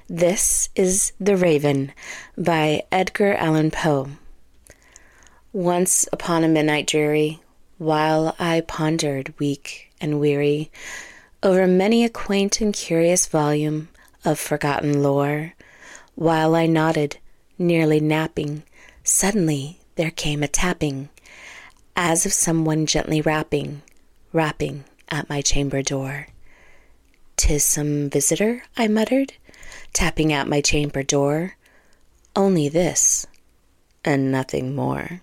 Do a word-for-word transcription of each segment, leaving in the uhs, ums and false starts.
This is The Raven by Edgar Allan Poe. Once upon a midnight dreary, while I pondered, weak and weary, over many a quaint and curious volume of forgotten lore, while I nodded, nearly napping, suddenly there came a tapping, as of someone gently rapping, rapping at my chamber door. "'Tis some visitor," I muttered, tapping at my chamber door. Only this, and nothing more.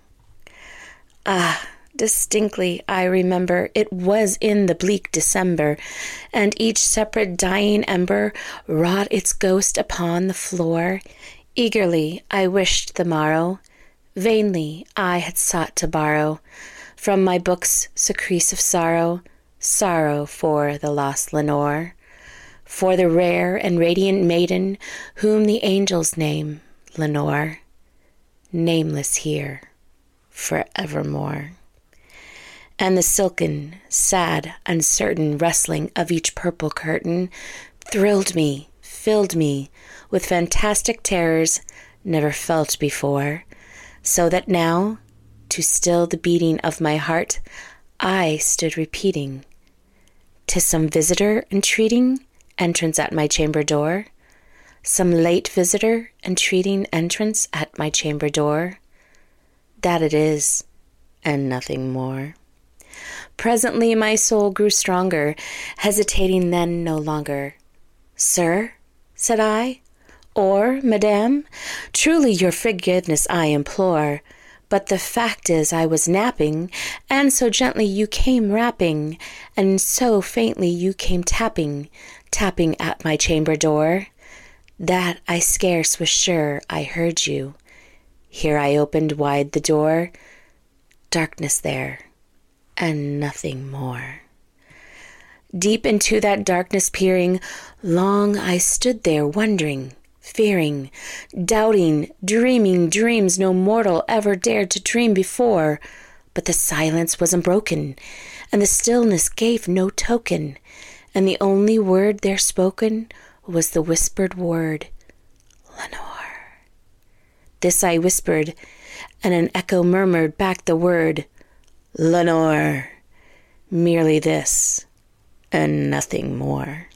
Ah, distinctly I remember it was in the bleak December, and each separate dying ember wrought its ghost upon the floor. Eagerly I wished the morrow, vainly I had sought to borrow from my books secrets of sorrow, sorrow for the lost Lenore, for the rare and radiant maiden whom the angels name Lenore, nameless here forevermore. And the silken, sad, uncertain rustling of each purple curtain thrilled me, filled me with fantastic terrors never felt before, so that now, to still the beating of my heart, I stood repeating, "'Tis some visitor entreating entrance at my chamber door, some late visitor entreating entrance at my chamber door. That it is, and nothing more." Presently my soul grew stronger, hesitating then no longer. "Sir," said I, "or madame, truly your forgiveness I implore, but the fact is I was napping, and so gently you came rapping, and so faintly you came tapping, tapping at my chamber door, that I scarce was sure I heard you. Here I opened wide the door, darkness there, and nothing more. Deep into that darkness peering, long I stood there wondering, fearing, doubting, dreaming dreams no mortal ever dared to dream before. But the silence was unbroken, and the stillness gave no token, and the only word there spoken was the whispered word, "Lenore." This I whispered, and an echo murmured back the word, "Lenore." Merely this, and nothing more.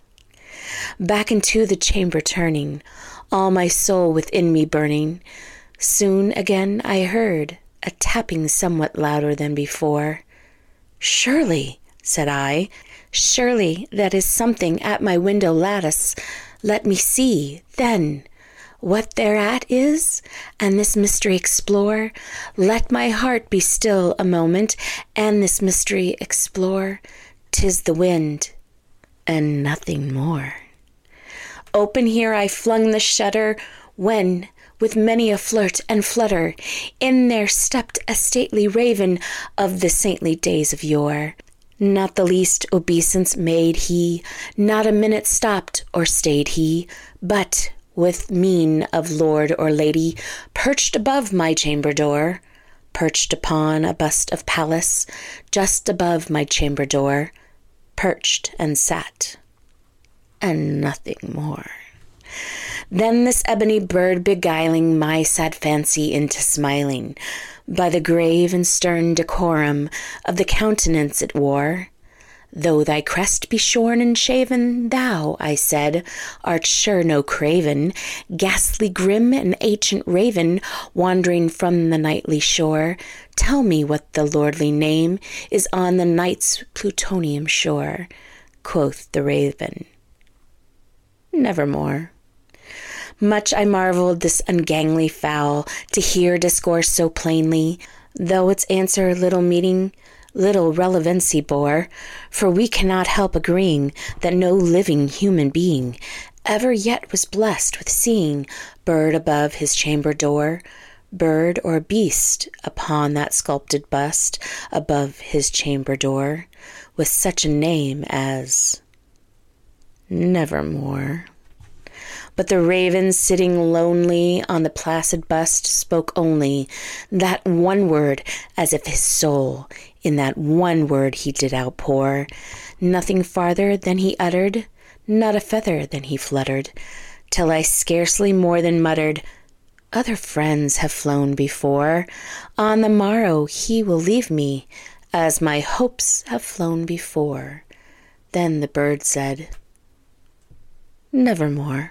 Back into the chamber turning, all my soul within me burning, soon again I heard a tapping somewhat louder than before. "Surely," said I, "surely that is something at my window lattice. Let me see, then, what thereat is, and this mystery explore. Let my heart be still a moment, and this mystery explore. 'Tis the wind, and nothing more." Open here I flung the shutter, when, with many a flirt and flutter, in there stepped a stately raven of the saintly days of yore. Not the least obeisance made he, not a minute stopped or stayed he, but, with mien of lord or lady, perched above my chamber door, perched upon a bust of Pallas, just above my chamber door, perched and sat, and nothing more. Then this ebony bird beguiling my sad fancy into smiling, by the grave and stern decorum of the countenance it wore. "Though thy crest be shorn and shaven, thou," I said, "art sure no craven, ghastly grim and ancient raven, wandering from the nightly shore. Tell me what the lordly name is on the night's Plutonian shore." Quoth the raven, "Nevermore." Much I marveled this ungainly fowl to hear discourse so plainly, though its answer little meaning, little relevancy bore, for we cannot help agreeing that no living human being ever yet was blessed with seeing bird above his chamber door, bird or beast upon that sculpted bust above his chamber door, with such a name as Nevermore. But the raven sitting lonely on the placid bust spoke only that one word, as if his soul in that one word he did outpour. Nothing farther than he uttered, not a feather than he fluttered, till I scarcely more than muttered, "Other friends have flown before. On the morrow he will leave me, as my hopes have flown before." Then the bird said, "Nevermore."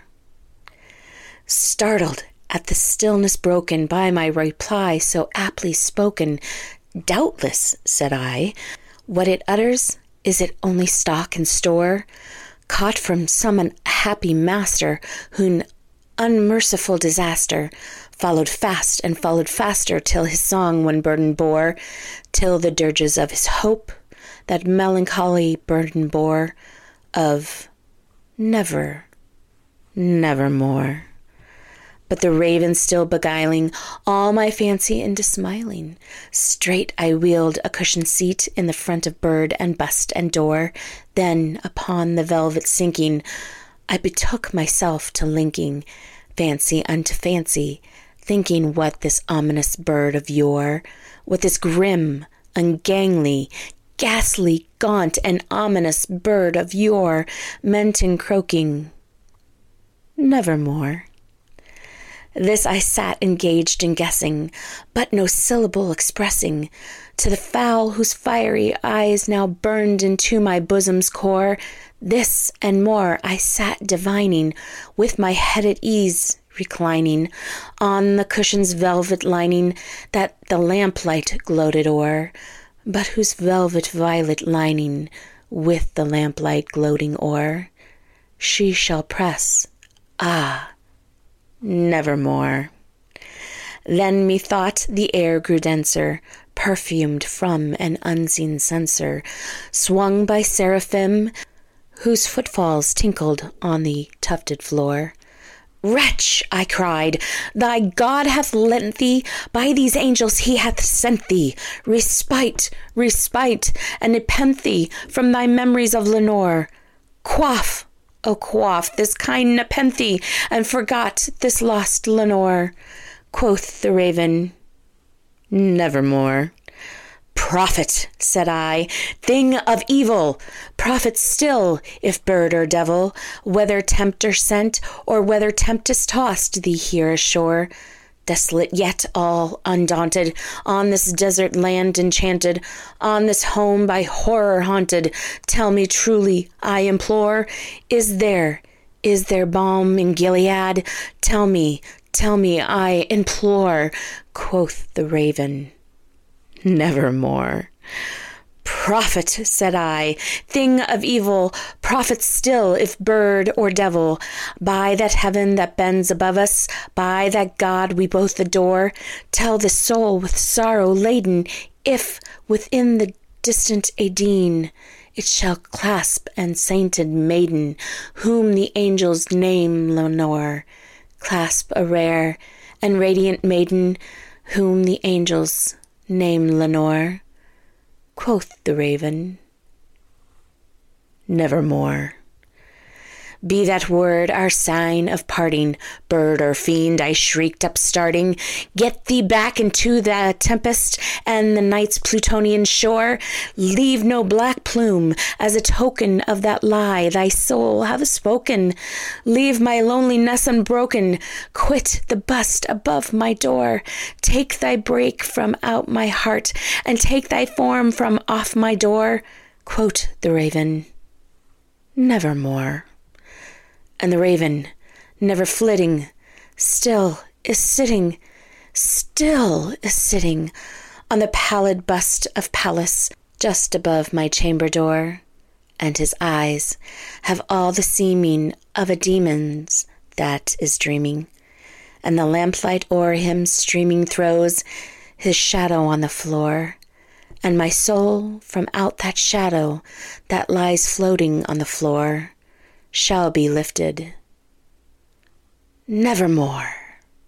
Startled at the stillness broken by my reply so aptly spoken, "Doubtless," said I, "what it utters, is it only stock and store, caught from some unhappy master, whom unmerciful disaster followed fast and followed faster, till his song one burden bore, till the dirges of his hope that melancholy burden bore, of never, nevermore." But the raven still beguiling all my fancy into smiling, straight I wheeled a cushioned seat in the front of bird and bust and door. Then, upon the velvet sinking, I betook myself to linking fancy unto fancy, thinking what this ominous bird of yore, what this grim, ungangly, ghastly, gaunt, and ominous bird of yore meant in croaking, "Nevermore." This I sat engaged in guessing, but no syllable expressing, to the fowl whose fiery eyes now burned into my bosom's core. This and more I sat divining, with my head at ease, reclining on the cushion's velvet lining that the lamplight gloated o'er, but whose velvet violet lining, with the lamplight gloating o'er, she shall press, ah, nevermore. Then methought the air grew denser, perfumed from an unseen censer, swung by seraphim, whose footfalls tinkled on the tufted floor. "Wretch," I cried, "thy God hath lent thee, by these angels he hath sent thee, respite, respite, and nepenthe from thy memories of Lenore. Quaff, O quaff this kind nepenthe, and forgot this lost Lenore." Quoth the raven, "Nevermore." "Prophet," said I, "thing of evil, prophet still, if bird or devil, whether tempter sent, or whether tempest tossed thee here ashore, desolate yet all undaunted, on this desert land enchanted, on this home by horror haunted, tell me truly, I implore, is there, is there balm in Gilead? Tell me, tell me, I implore." Quoth the raven, "Nevermore." "Prophet," said I, "thing of evil, prophet still, if bird or devil, by that heaven that bends above us, by that God we both adore, tell this soul with sorrow laden, if within the distant Aedean it shall clasp an sainted maiden, whom the angels name Lenore, clasp a rare and radiant maiden, whom the angels name Lenore." Quoth the raven, "Nevermore." "Be that word our sign of parting, bird or fiend," I shrieked upstarting, "get thee back into the tempest and the night's Plutonian shore. Leave no black plume as a token of that lie thy soul hath spoken. Leave my loneliness unbroken. Quit the bust above my door. Take thy break from out my heart, and take thy form from off my door." Quoth the raven, "Nevermore." And the raven, never flitting, still is sitting, still is sitting on the pallid bust of Pallas just above my chamber door, and his eyes have all the seeming of a demon's that is dreaming, and the lamplight o'er him streaming throws his shadow on the floor, and my soul from out that shadow that lies floating on the floor shall be lifted nevermore.